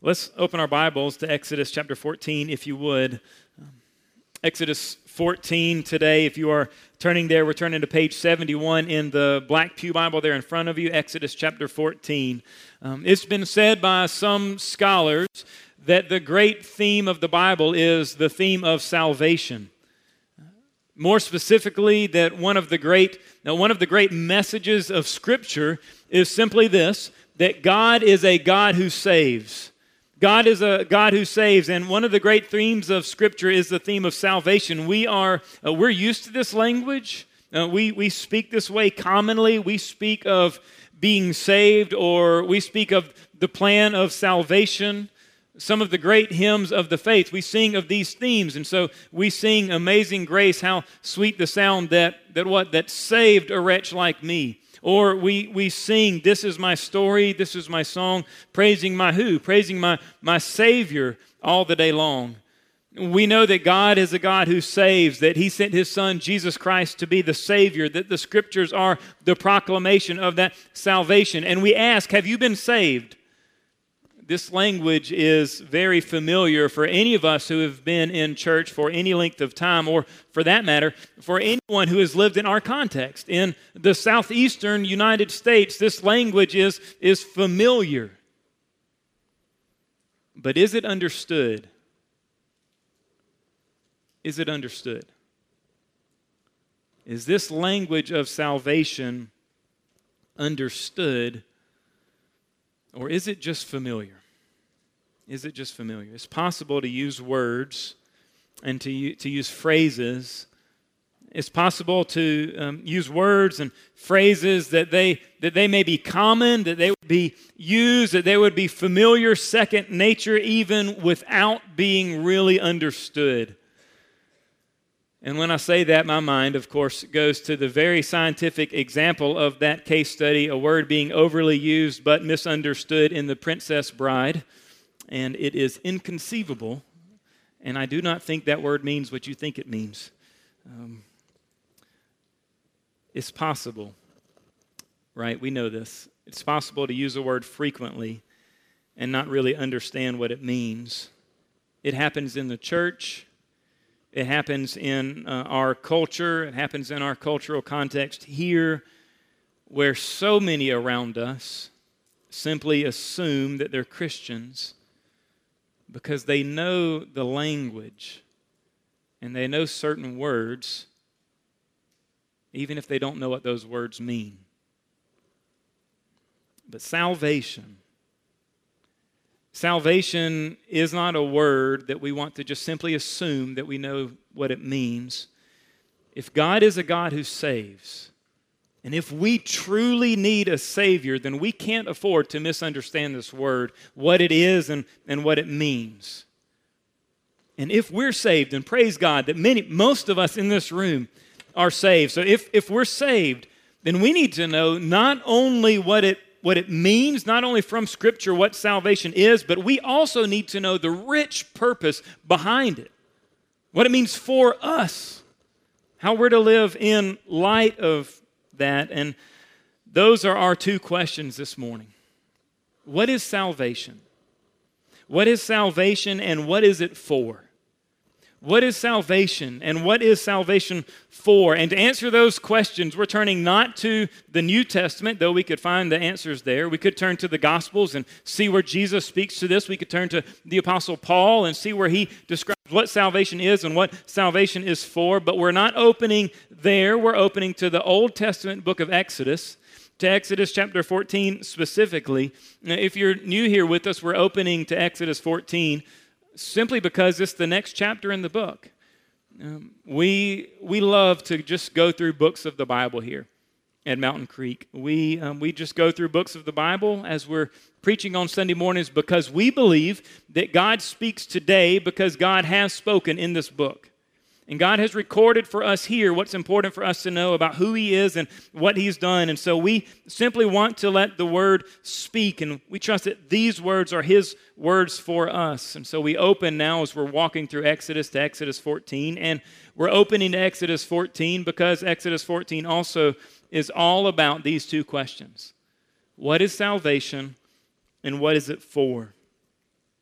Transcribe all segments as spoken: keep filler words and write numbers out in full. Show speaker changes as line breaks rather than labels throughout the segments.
Let's open our Bibles to Exodus chapter fourteen, if you would. Exodus fourteen today, if you are turning there, we're turning to page seventy-one in the Black Pew Bible there in front of you, Exodus chapter fourteen. Um, it's been said by some scholars that the great theme of the Bible is the theme of salvation. More specifically, that one of the great, now one of the great messages of Scripture is simply this, that God is a God who saves. God is a God who saves, and one of the great themes of Scripture is the theme of salvation. We are, uh, we're used to this language. Uh, we, we speak this way commonly. We speak of being saved, or we speak of the plan of salvation. Some of the great hymns of the faith, we sing of these themes, and so we sing Amazing Grace, how sweet the sound that, that what? That saved a wretch like me. Or we, we sing, this is my story, this is my song, praising my who? Praising my, my Savior all the day long. We know that God is a God who saves, that He sent His Son, Jesus Christ, to be the Savior, that the Scriptures are the proclamation of that salvation. And we ask, have you been saved? This language is very familiar for any of us who have been in church for any length of time, or for that matter, for anyone who has lived in our context. In the southeastern United States, this language is, is familiar. But is it understood? Is it understood? Is this language of salvation understood, or is it just familiar? Is it just familiar? It's possible to use words and to, to use phrases. It's possible to um, use words and phrases that they, that they may be common, that they would be used, that they would be familiar, second nature, even without being really understood. And when I say that, my mind, of course, goes to the very scientific example of that case study, a word being overly used but misunderstood in The Princess Bride. And it is inconceivable, and I do not think that word means what you think it means. Um, it's possible, right? We know this. It's possible to use a word frequently and not really understand what it means. It happens in the church. It happens in uh, our culture. It happens in our cultural context here, where so many around us simply assume that they're Christians because they know the language and they know certain words, even if they don't know what those words mean. But salvation, salvation is not a word that we want to just simply assume that we know what it means. If God is a God who saves, and if we truly need a Savior, then we can't afford to misunderstand this word, what it is and, and what it means. And if we're saved, and praise God that many, most of us in this room are saved. So if, if we're saved, then we need to know not only what it, what it means, not only from Scripture what salvation is, but we also need to know the rich purpose behind it. What it means for us. How we're to live in light of that, and those are our two questions this morning. What is salvation? What is salvation, and what is it for? What is salvation, and what is salvation for? And to answer those questions, we're turning not to the New Testament, though we could find the answers there. We could turn to the Gospels and see where Jesus speaks to this. We could turn to the Apostle Paul and see where he describes what salvation is and what salvation is for. But we're not opening there. We're opening to the Old Testament book of Exodus, to Exodus chapter fourteen specifically. Now, if you're new here with us, we're opening to Exodus fourteen simply because it's the next chapter in the book. Um, we we love to just go through books of the Bible here at Mountain Creek. We um, we just go through books of the Bible as we're preaching on Sunday mornings because we believe that God speaks today because God has spoken in this book. And God has recorded for us here what's important for us to know about who He is and what He's done. And so we simply want to let the Word speak, and we trust that these words are His words for us. And so we open now as we're walking through Exodus to Exodus fourteen, and we're opening to Exodus fourteen because Exodus fourteen also is all about these two questions. What is salvation, and what is it for?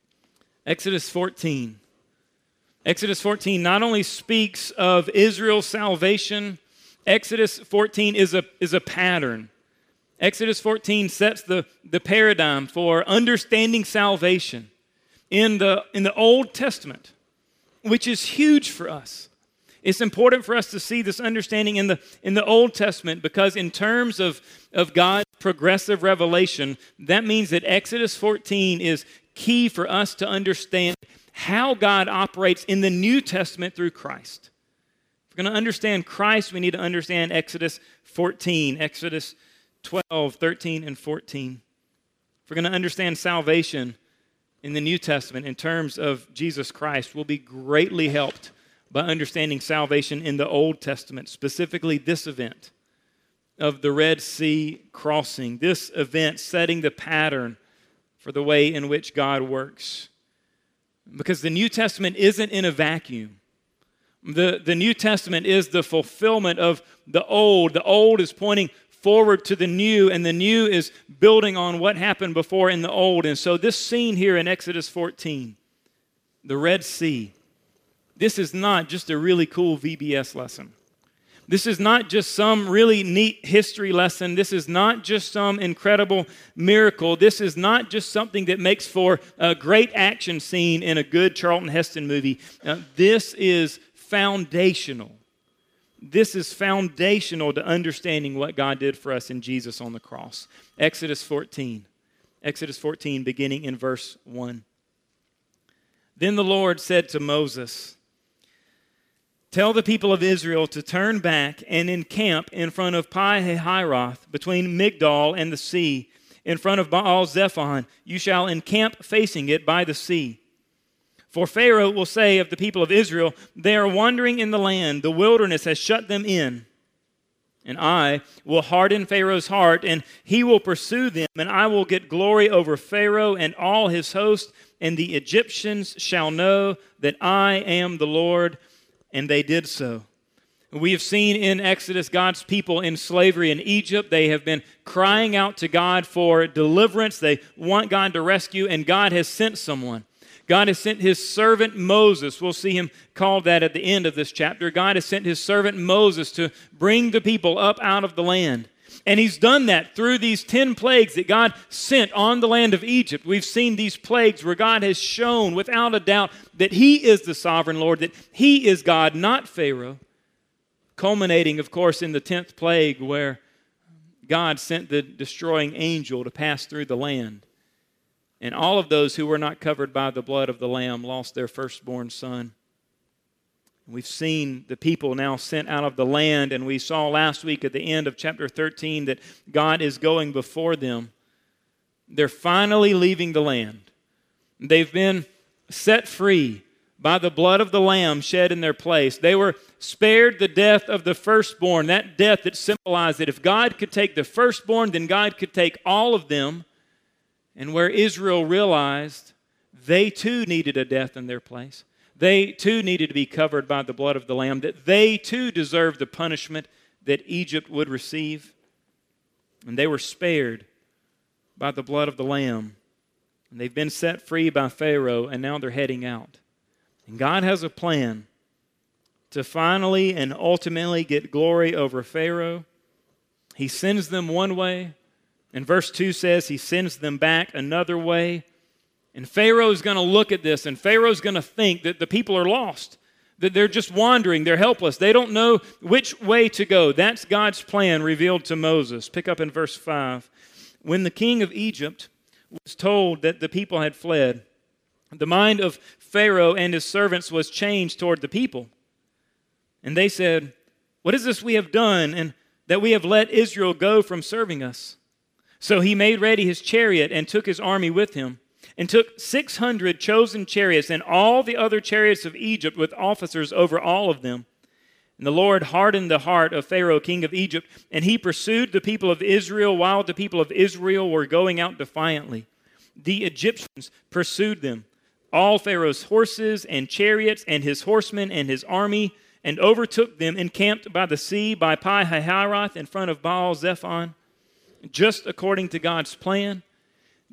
Exodus fourteen. Exodus fourteen not only speaks of Israel's salvation, Exodus fourteen is a, is a pattern. Exodus fourteen sets the, the paradigm for understanding salvation in the, in the Old Testament, which is huge for us. It's important for us to see this understanding in the, in the Old Testament because in terms of, of God's progressive revelation, that means that Exodus fourteen is key for us to understand how God operates in the New Testament through Christ. If we're going to understand Christ, we need to understand Exodus fourteen, Exodus twelve, thirteen, and fourteen. If we're going to understand salvation in the New Testament in terms of Jesus Christ, we'll be greatly helped by understanding salvation in the Old Testament, specifically this event of the Red Sea crossing, this event setting the pattern for the way in which God works. Because the New Testament isn't in a vacuum. The, the New Testament is the fulfillment of the Old. The Old is pointing forward to the new, and the new is building on what happened before in the Old. And so this scene here in Exodus fourteen, the Red Sea, this is not just a really cool V B S lesson. This is not just some really neat history lesson. This is not just some incredible miracle. This is not just something that makes for a great action scene in a good Charlton Heston movie. Uh, this is foundational. This is foundational to understanding what God did for us in Jesus on the cross. Exodus fourteen. Exodus fourteen, beginning in verse one. Then the Lord said to Moses, "Tell the people of Israel to turn back and encamp in front of Pi-hahiroth, between Migdol and the sea, in front of Baal-zephon. You shall encamp facing it by the sea. For Pharaoh will say of the people of Israel, they are wandering in the land. The wilderness has shut them in. And I will harden Pharaoh's heart, and he will pursue them, and I will get glory over Pharaoh and all his host, and the Egyptians shall know that I am the Lord." And they did so. We have seen in Exodus God's people in slavery in Egypt. They have been crying out to God for deliverance. They want God to rescue, and God has sent someone. God has sent his servant Moses. We'll see him called that at the end of this chapter. God has sent his servant Moses to bring the people up out of the land. And he's done that through these ten plagues that God sent on the land of Egypt. We've seen these plagues where God has shown without a doubt that he is the sovereign Lord, that he is God, not Pharaoh. Culminating, of course, in the tenth plague where God sent the destroying angel to pass through the land. And all of those who were not covered by the blood of the Lamb lost their firstborn son. We've seen the people now sent out of the land, and we saw last week at the end of chapter thirteen that God is going before them. They're finally leaving the land. They've been set free by the blood of the Lamb shed in their place. They were spared the death of the firstborn, that death that symbolized that if God could take the firstborn, then God could take all of them. And where Israel realized they too needed a death in their place. They too needed to be covered by the blood of the Lamb, that they too deserved the punishment that Egypt would receive. And they were spared by the blood of the Lamb. And they've been set free by Pharaoh, and now they're heading out. And God has a plan to finally and ultimately get glory over Pharaoh. He sends them one way, and verse two says he sends them back another way. And Pharaoh's going to look at this, and Pharaoh's going to think that the people are lost, that they're just wandering, they're helpless, they don't know which way to go. That's God's plan revealed to Moses. Pick up in verse five. When the king of Egypt was told that the people had fled, the mind of Pharaoh and his servants was changed toward the people. And they said, "What is this we have done, and that we have let Israel go from serving us?" So he made ready his chariot and took his army with him, and took six hundred chosen chariots and all the other chariots of Egypt with officers over all of them. And the Lord hardened the heart of Pharaoh, king of Egypt, and he pursued the people of Israel while the people of Israel were going out defiantly. The Egyptians pursued them, all Pharaoh's horses and chariots and his horsemen and his army, and overtook them encamped by the sea by Pi-hahiroth in front of Baal-zephon. Just according to God's plan,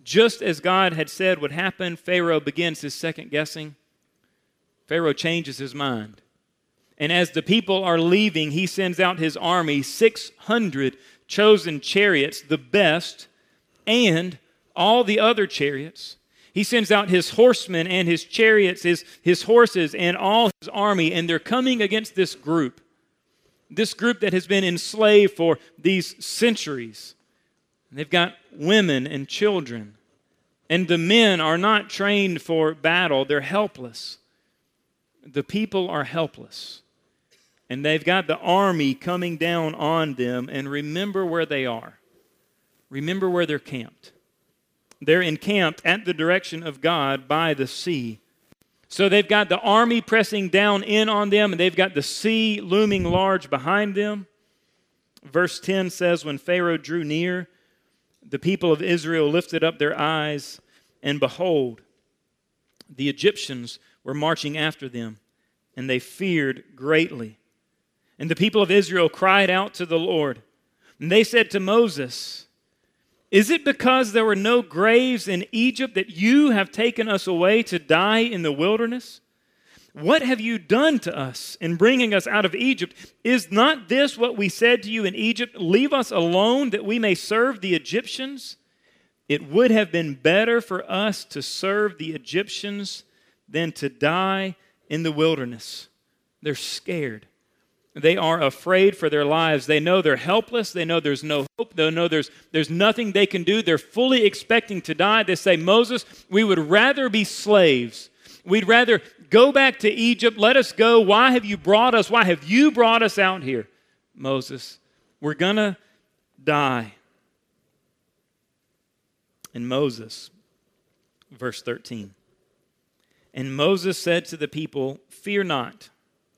just as God had said would happen, Pharaoh begins his second guessing. Pharaoh changes his mind. And as the people are leaving, he sends out his army, six hundred chosen chariots, the best, and all the other chariots. He sends out his horsemen and his chariots, his, his horses, and all his army, and they're coming against this group. This group that has been enslaved for these centuries. They've got women and children. And the men are not trained for battle. They're helpless. The people are helpless. And they've got the army coming down on them. And remember where they are. Remember where they're camped. They're encamped at the direction of God by the sea. So they've got the army pressing down in on them, and they've got the sea looming large behind them. Verse ten says, when Pharaoh drew near, the people of Israel lifted up their eyes, and behold, the Egyptians were marching after them, and they feared greatly. And the people of Israel cried out to the Lord, and they said to Moses, is it because there were no graves in Egypt that you have taken us away to die in the wilderness? What have you done to us in bringing us out of Egypt? Is not this what we said to you in Egypt? Leave us alone that we may serve the Egyptians? It would have been better for us to serve the Egyptians than to die in the wilderness. They're scared. They are afraid for their lives. They know they're helpless. They know there's no hope. They know there's, there's nothing they can do. They're fully expecting to die. They say, Moses, we would rather be slaves. We'd rather go back to Egypt. Let us go. Why have you brought us? Why have you brought us out here, Moses? We're going to die. And Moses, verse thirteen, and Moses said to the people, fear not.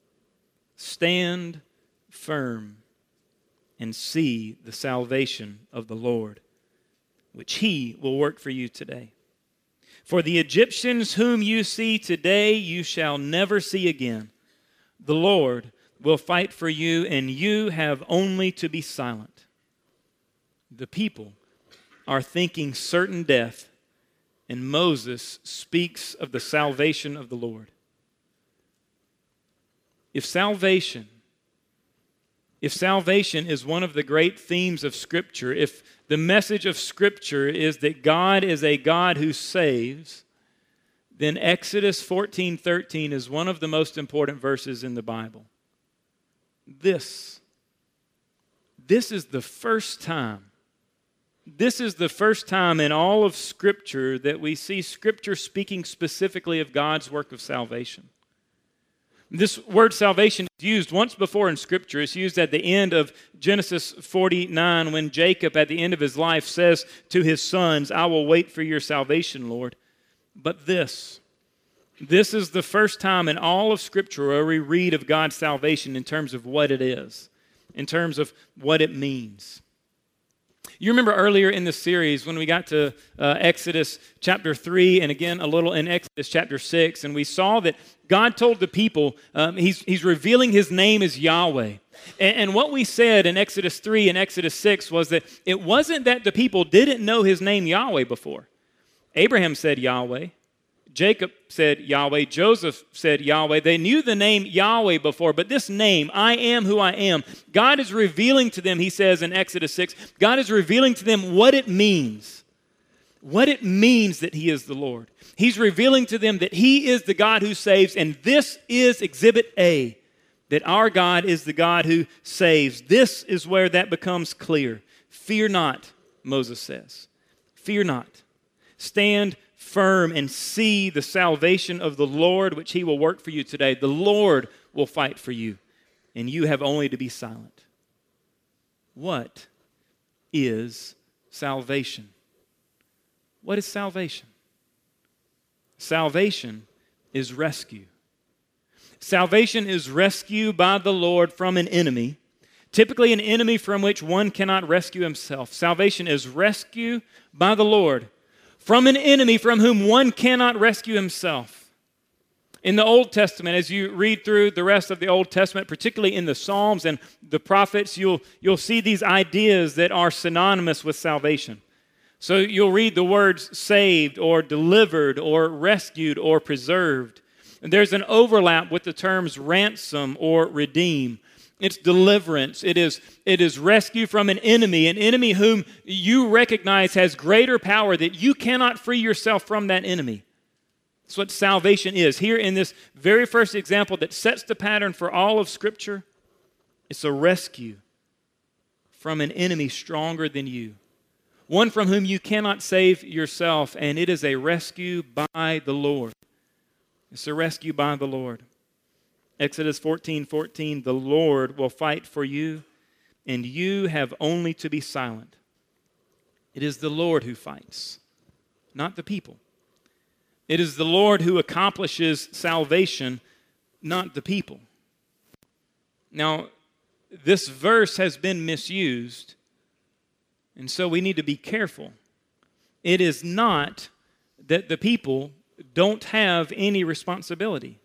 Stand firm and see the salvation of the Lord, which he will work for you today. For the Egyptians whom you see today, you shall never see again. The Lord will fight for you, and you have only to be silent. The people are thinking certain death, and Moses speaks of the salvation of the Lord. If salvation, if salvation is one of the great themes of Scripture, if the message of Scripture is that God is a God who saves, then Exodus fourteen thirteen is one of the most important verses in the Bible. This, this is the first time, this is the first time in all of Scripture that we see Scripture speaking specifically of God's work of salvation. This word salvation is used once before in Scripture. It's used at the end of Genesis forty-nine when Jacob, at the end of his life, says to his sons, I will wait for your salvation, Lord. But this, this is the first time in all of Scripture where we read of God's salvation in terms of what it is, in terms of what it means. You remember earlier in the series when we got to uh, Exodus chapter three and again a little in Exodus chapter six, and we saw that God told the people, um, he's, he's revealing his name as Yahweh. And, and what we said in Exodus three and Exodus six was that it wasn't that the people didn't know his name Yahweh before. Abraham said Yahweh. Jacob said Yahweh. Joseph said Yahweh. They knew the name Yahweh before, but this name, I am who I am, God is revealing to them, he says in Exodus six, God is revealing to them what it means. What it means that he is the Lord. He's revealing to them that he is the God who saves, and this is Exhibit A, that our God is the God who saves. This is where that becomes clear. Fear not, Moses says. Fear not. Stand firm and see the salvation of the Lord, which he will work for you today. The Lord will fight for you, and you have only to be silent. What is salvation? What is salvation? Salvation is rescue. Salvation is rescue by the Lord from an enemy, typically an enemy from which one cannot rescue himself. Salvation is rescue by the Lord from an enemy from whom one cannot rescue himself. In the Old Testament, as you read through the rest of the Old Testament, particularly in the Psalms and the prophets, you'll, you'll see these ideas that are synonymous with salvation. So you'll read the words saved or delivered or rescued or preserved. And there's an overlap with the terms ransom or redeem. It's deliverance. It is, it is rescue from an enemy, an enemy whom you recognize has greater power, that you cannot free yourself from that enemy. That's what salvation is. Here in this very first example that sets the pattern for all of Scripture, it's a rescue from an enemy stronger than you, one from whom you cannot save yourself, and it is a rescue by the Lord. It's a rescue by the Lord. Exodus fourteen fourteen, the Lord will fight for you, and you have only to be silent. It is the Lord who fights, not the people. It is the Lord who accomplishes salvation, not the people. Now, this verse has been misused, and so we need to be careful. It is not that the people don't have any responsibility.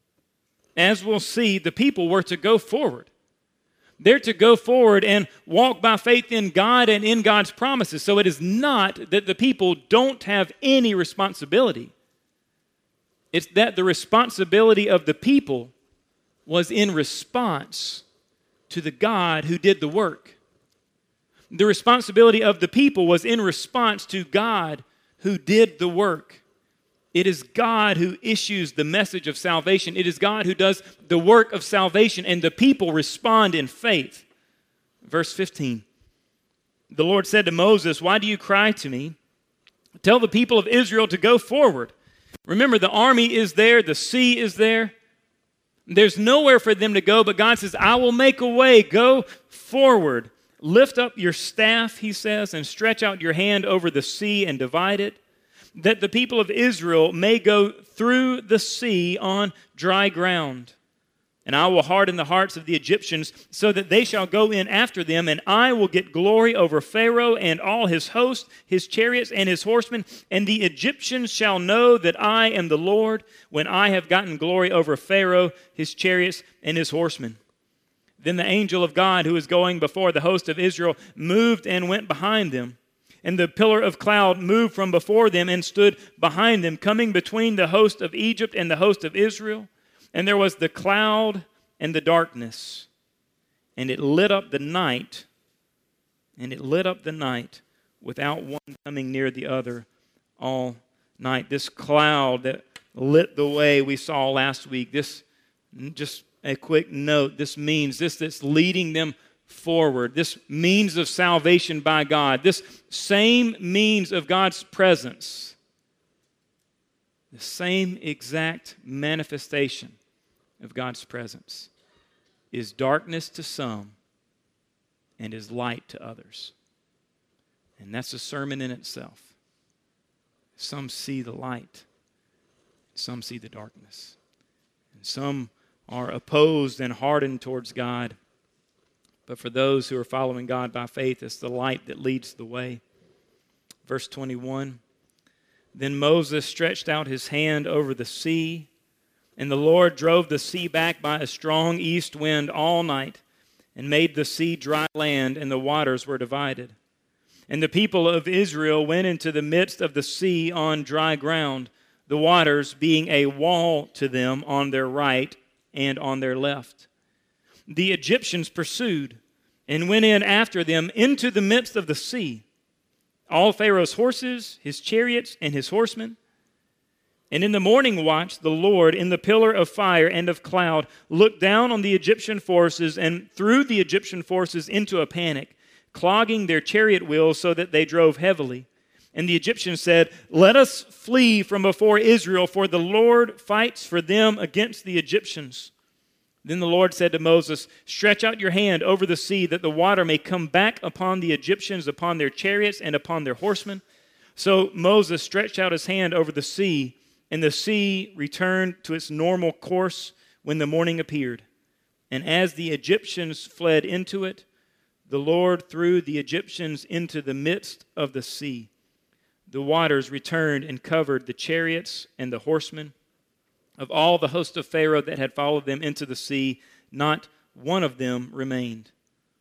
As we'll see, the people were to go forward. They're to go forward and walk by faith in God and in God's promises. So it is not that the people don't have any responsibility. It's that the responsibility of the people was in response to the God who did the work. The responsibility of the people was in response to God who did the work. It is God who issues the message of salvation. It is God who does the work of salvation, and the people respond in faith. Verse fifteen, the Lord said to Moses, "Why do you cry to me? Tell the people of Israel to go forward." Remember, the army is there, the sea is there. There's nowhere for them to go, but God says, "I will make a way. Go forward. Lift up your staff," he says, "and stretch out your hand over the sea and divide it, that the people of Israel may go through the sea on dry ground. And I will harden the hearts of the Egyptians so that they shall go in after them, and I will get glory over Pharaoh and all his host, his chariots and his horsemen, and the Egyptians shall know that I am the Lord when I have gotten glory over Pharaoh, his chariots, and his horsemen." Then the angel of God who was going before the host of Israel moved and went behind them. And the pillar of cloud moved from before them and stood behind them, coming between the host of Egypt and the host of Israel. And there was the cloud and the darkness, and it lit up the night, and it lit up the night without one coming near the other all night. This cloud that lit the way we saw last week, this, just a quick note, this means this that's leading them forward, this means of salvation by God, this same means of God's presence, the same exact manifestation of God's presence is darkness to some and is light to others. And that's a sermon in itself. Some see the light, some see the darkness, and some are opposed and hardened towards God. But for those who are following God by faith, it's the light that leads the way. Verse twenty-one, then Moses stretched out his hand over the sea, and the Lord drove the sea back by a strong east wind all night, and made the sea dry land, and the waters were divided. And the people of Israel went into the midst of the sea on dry ground, the waters being a wall to them on their right and on their left. The Egyptians pursued and went in after them into the midst of the sea, all Pharaoh's horses, his chariots, and his horsemen. And in the morning watch, the Lord, in the pillar of fire and of cloud, looked down on the Egyptian forces and threw the Egyptian forces into a panic, clogging their chariot wheels so that they drove heavily. And the Egyptians said, "Let us flee from before Israel, for the Lord fights for them against the Egyptians." Then the Lord said to Moses, "Stretch out your hand over the sea, that the water may come back upon the Egyptians, upon their chariots, and upon their horsemen." So Moses stretched out his hand over the sea, and the sea returned to its normal course when the morning appeared. And as the Egyptians fled into it, the Lord threw the Egyptians into the midst of the sea. The waters returned and covered the chariots and the horsemen. Of all the host of Pharaoh that had followed them into the sea, not one of them remained.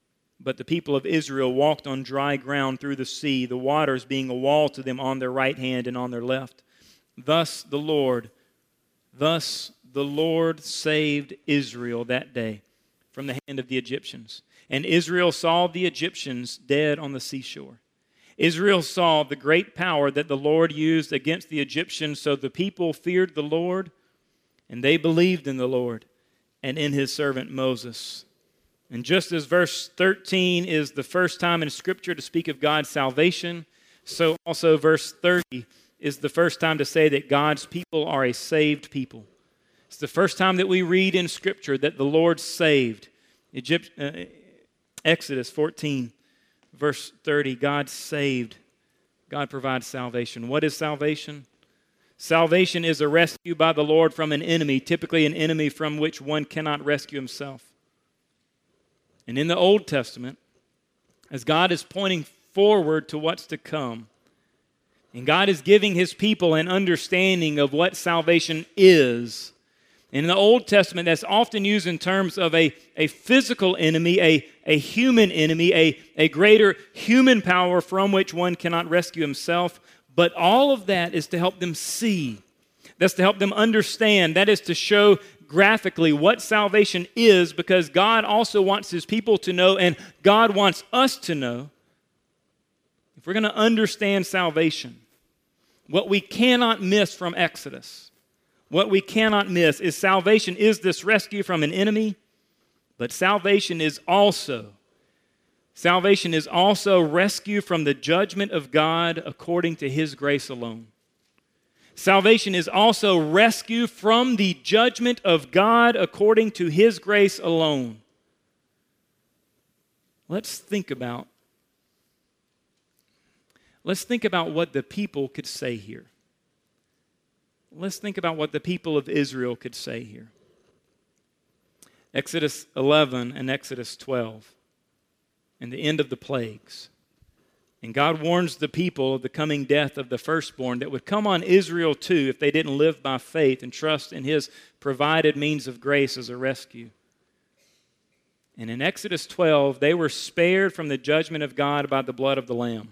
But the people of Israel walked on dry ground through the sea, the waters being a wall to them on their right hand and on their left. Thus the Lord, thus the Lord saved Israel that day from the hand of the Egyptians. And Israel saw the Egyptians dead on the seashore. Israel saw the great power that the Lord used against the Egyptians, so the people feared the Lord, and they believed in the Lord and in his servant Moses. And just as verse thirteen is the first time in Scripture to speak of God's salvation, so also verse thirty is the first time to say that God's people are a saved people. It's the first time that we read in Scripture that the Lord saved. Egypt, uh, Exodus fourteen, verse thirty, God saved. God provides salvation. What is salvation? Salvation is a rescue by the Lord from an enemy, typically an enemy from which one cannot rescue himself. And in the Old Testament, as God is pointing forward to what's to come, and God is giving his people an understanding of what salvation is. In the Old Testament, that's often used in terms of a, a physical enemy, a, a human enemy, a, a greater human power from which one cannot rescue himself. But all of that is to help them see. That's to help them understand. That is to show graphically what salvation is, because God also wants his people to know, and God wants us to know, if we're going to understand salvation, what we cannot miss from Exodus, what we cannot miss is salvation is this rescue from an enemy, but salvation is also, salvation is also rescue from the judgment of God according to his grace alone. Salvation is also rescue from the judgment of God according to his grace alone. Let's think about, let's think about what the people could say here. Let's think about what the people of Israel could say here. Exodus eleven and Exodus twelve, and the end of the plagues. And God warns the people of the coming death of the firstborn that would come on Israel too if they didn't live by faith and trust in his provided means of grace as a rescue. And in Exodus twelve, they were spared from the judgment of God by the blood of the Lamb.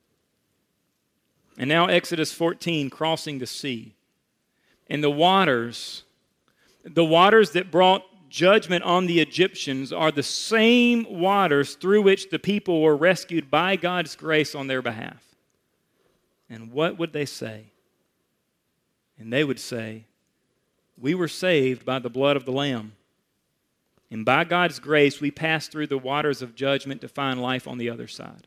And now Exodus fourteen, crossing the sea. And the waters, the waters that brought judgment on the Egyptians are the same waters through which the people were rescued by God's grace on their behalf. And what would they say? And they would say, we were saved by the blood of the Lamb. And by God's grace, we passed through the waters of judgment to find life on the other side.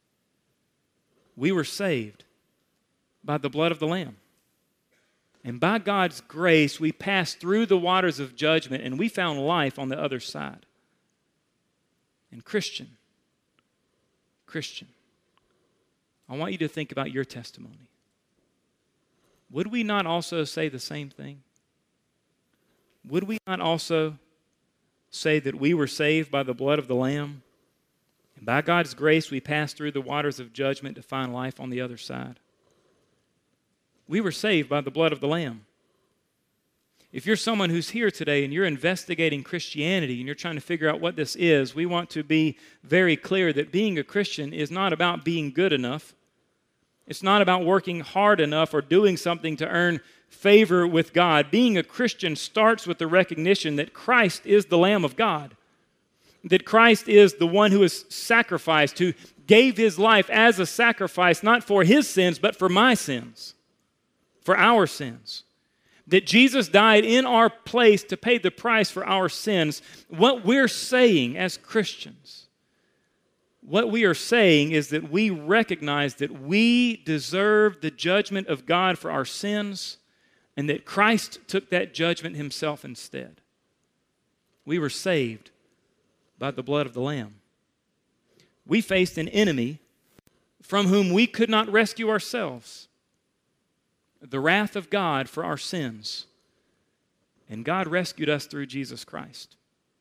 We were saved by the blood of the Lamb. And by God's grace, we passed through the waters of judgment and we found life on the other side. And Christian, Christian, I want you to think about your testimony. Would we not also say the same thing? Would we not also say that we were saved by the blood of the Lamb? And by God's grace, we passed through the waters of judgment to find life on the other side. We were saved by the blood of the Lamb. If you're someone who's here today and you're investigating Christianity and you're trying to figure out what this is, we want to be very clear that being a Christian is not about being good enough. It's not about working hard enough or doing something to earn favor with God. Being a Christian starts with the recognition that Christ is the Lamb of God, that Christ is the one who is sacrificed, who gave his life as a sacrifice, not for his sins, but for my sins. For our sins. That Jesus died in our place to pay the price for our sins. What we're saying as Christians, what we are saying is that we recognize that we deserve the judgment of God for our sins and that Christ took that judgment himself instead. We were saved by the blood of the Lamb. We faced an enemy from whom we could not rescue ourselves. The wrath of God for our sins. And God rescued us through Jesus Christ.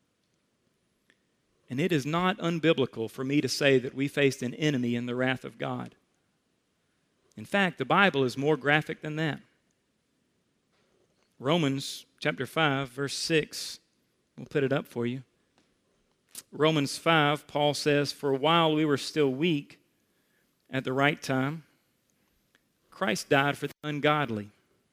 And it is not unbiblical for me to say that we faced an enemy in the wrath of God. In fact, the Bible is more graphic than that. Romans chapter five, verse six, we'll put it up for you. Romans five, Paul says, "For while we were still weak, at the right time, Christ died for the ungodly.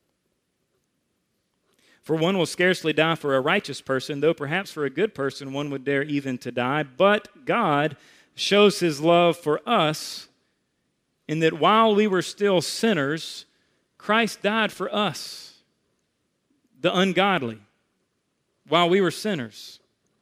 For one will scarcely die for a righteous person, though perhaps for a good person one would dare even to die. But God shows his love for us in that while we were still sinners, Christ died for us, the ungodly, while we were sinners.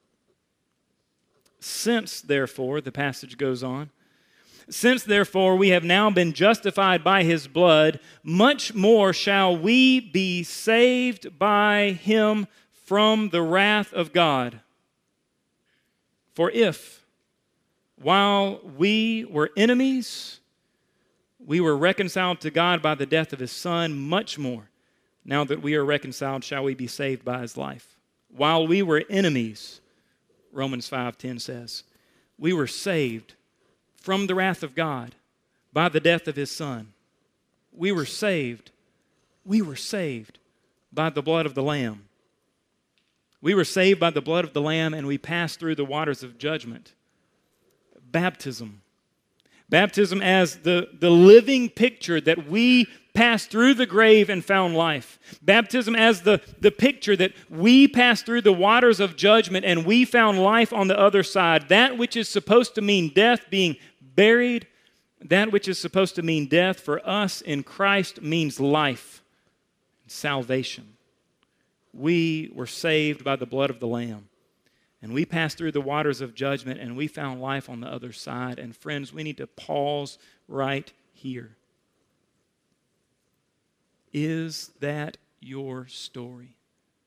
Since, therefore," the passage goes on, "since, therefore, we have now been justified by his blood, much more shall we be saved by him from the wrath of God. For if, while we were enemies, we were reconciled to God by the death of his Son, much more, now that we are reconciled, shall we be saved by his life. While we were enemies," Romans five ten says, "we were saved from the wrath of God by the death of his Son." We were saved. We were saved by the blood of the Lamb. We were saved by the blood of the Lamb, and we passed through the waters of judgment. Baptism. Baptism as the, the living picture that we passed through the grave and found life. Baptism as the, the picture that we passed through the waters of judgment and we found life on the other side. That which is supposed to mean death being buried, that which is supposed to mean death for us in Christ means life, salvation. We were saved by the blood of the Lamb. And we passed through the waters of judgment and we found life on the other side. And friends, we need to pause right here. Is that your story?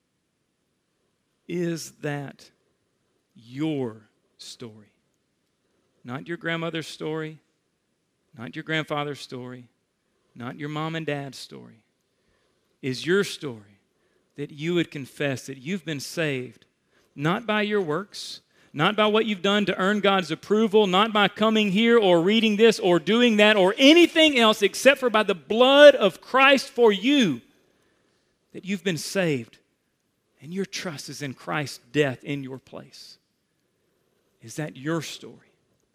Is that your story? Not your grandmother's story, not your grandfather's story, not your mom and dad's story. Is your story that you would confess that you've been saved not by your works, not by what you've done to earn God's approval, not by coming here or reading this or doing that or anything else except for by the blood of Christ for you, that you've been saved and your trust is in Christ's death in your place? Is that your story?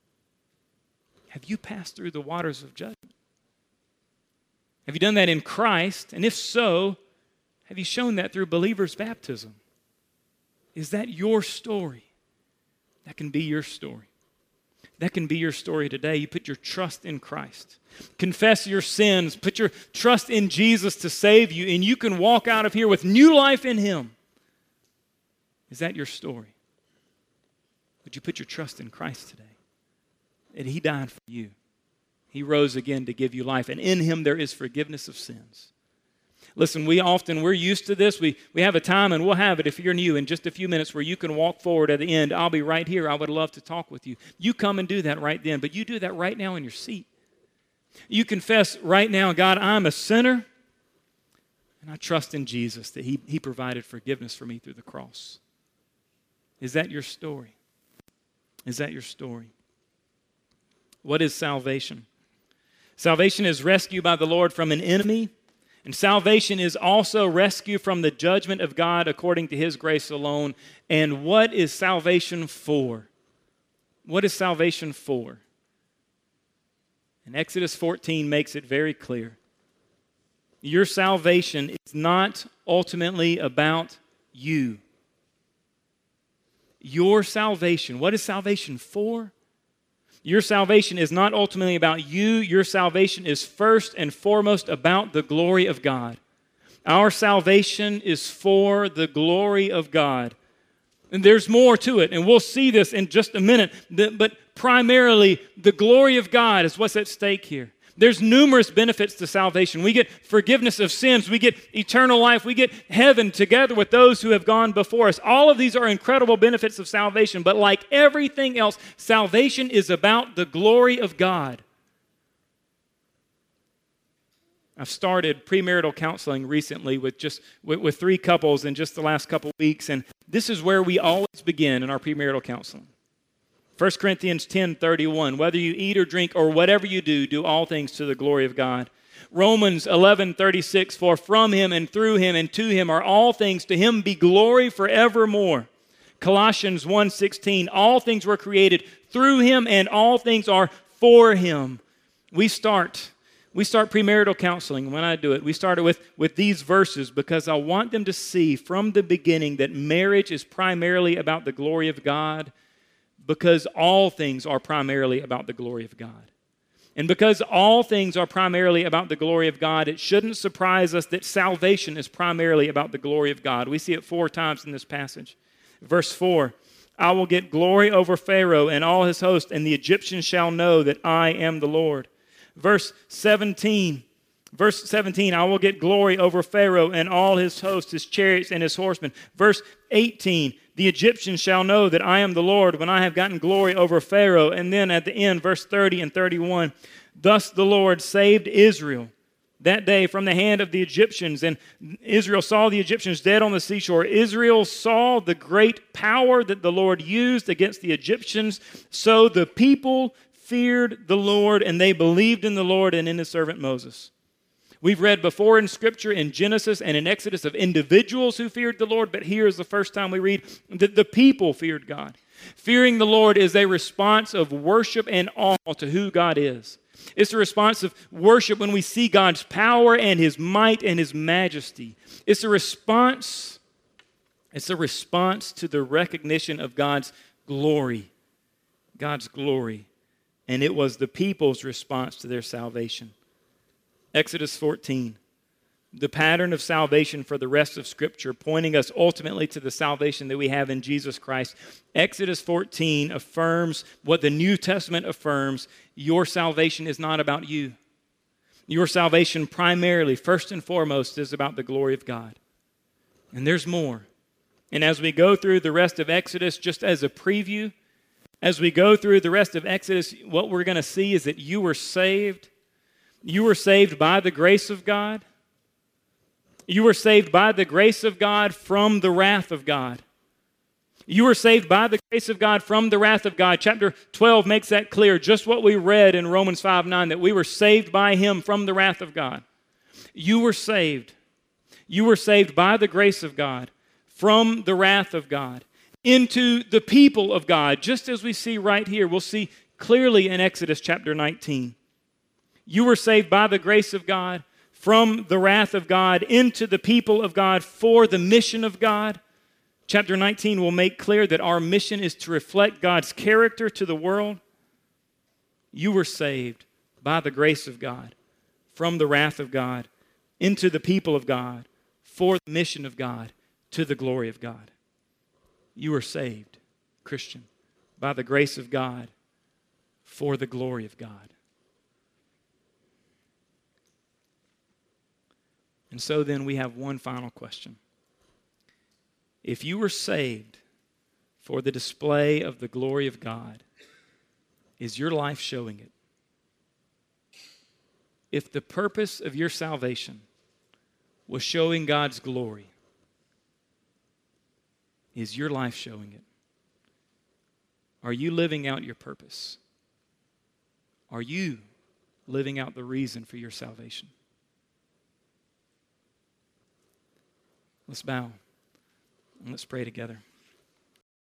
Have you passed through the waters of judgment? Have you done that in Christ? And if so, have you shown that through believers' baptism? Is that your story? That can be your story. That can be your story today. You put your trust in Christ. Confess your sins. Put your trust in Jesus to save you, and you can walk out of here with new life in him. Is that your story? Would you put your trust in Christ today? That he died for you. He rose again to give you life, and in him there is forgiveness of sins. Listen, we often, we're used to this. We, we have a time, and we'll have it if you're new in just a few minutes where you can walk forward at the end. I'll be right here. I would love to talk with you. You come and do that right then, but you do that right now in your seat. You confess right now, God, I'm a sinner, and I trust in Jesus that he, he provided forgiveness for me through the cross. Is that your story? Is that your story? What is salvation? Salvation is rescue by the Lord from an enemy. And salvation is also rescue from the judgment of God according to his grace alone. And what is salvation for? What is salvation for? And Exodus fourteen makes it very clear. Your salvation is not ultimately about you. Your salvation, what is salvation for? Your salvation is not ultimately about you. Your salvation is first and foremost about the glory of God. Our salvation is for the glory of God. And there's more to it, and we'll see this in just a minute. But primarily, the glory of God is what's at stake here. There's numerous benefits to salvation. We get forgiveness of sins. We get eternal life. We get heaven together with those who have gone before us. All of these are incredible benefits of salvation. But like everything else, salvation is about the glory of God. I've started premarital counseling recently with just with, with three couples in just the last couple weeks, and this is where we always begin in our premarital counseling. First Corinthians ten thirty-one, whether you eat or drink or whatever you do, do all things to the glory of God. Romans eleven thirty-six, for from him and through him and to him are all things, to him be glory forevermore. Colossians one sixteen, all things were created through him and all things are for him. We start, we start premarital counseling when I do it. We start it with, with these verses because I want them to see from the beginning that marriage is primarily about the glory of God, because all things are primarily about the glory of God. And because all things are primarily about the glory of God, it shouldn't surprise us that salvation is primarily about the glory of God. We see it four times in this passage. Verse four, I will get glory over Pharaoh and all his host, and the Egyptians shall know that I am the Lord. Verse seventeen, verse seventeen, I will get glory over Pharaoh and all his host, his chariots and his horsemen. Verse eighteen, the Egyptians shall know that I am the Lord when I have gotten glory over Pharaoh. And then at the end, verse thirty and thirty-one, thus the Lord saved Israel that day from the hand of the Egyptians. And Israel saw the Egyptians dead on the seashore. Israel saw the great power that the Lord used against the Egyptians. So the people feared the Lord, and they believed in the Lord and in his servant Moses. We've read before in Scripture, in Genesis and in Exodus, of individuals who feared the Lord, but here is the first time we read that the people feared God. Fearing the Lord is a response of worship and awe to who God is. It's a response of worship when we see God's power and his might and his majesty. It's a response, it's a response to the recognition of God's glory. God's glory. And it was the people's response to their salvation. Exodus fourteen, the pattern of salvation for the rest of Scripture, pointing us ultimately to the salvation that we have in Jesus Christ. Exodus fourteen affirms what the New Testament affirms: your salvation is not about you. Your salvation primarily, first and foremost, is about the glory of God. And there's more. And as we go through the rest of Exodus, just as a preview, as we go through the rest of Exodus, what we're going to see is that you were saved. You were saved by the grace of God. You were saved by the grace of God from the wrath of God. You were saved by the grace of God from the wrath of God. Chapter twelve makes that clear, just what we read in Romans five nine, that we were saved by him from the wrath of God. You were saved. You were saved by the grace of God from the wrath of God into the people of God, just as we see right here. We'll see clearly in Exodus chapter nineteen. You were saved by the grace of God from the wrath of God into the people of God for the mission of God. Chapter nineteen will make clear that our mission is to reflect God's character to the world. You were saved by the grace of God from the wrath of God into the people of God for the mission of God to the glory of God. You were saved, Christian, by the grace of God for the glory of God. And so then we have one final question. If you were saved for the display of the glory of God, is your life showing it? If the purpose of your salvation was showing God's glory, is your life showing it? Are you living out your purpose? Are you living out the reason for your salvation? Let's bow and let's pray together.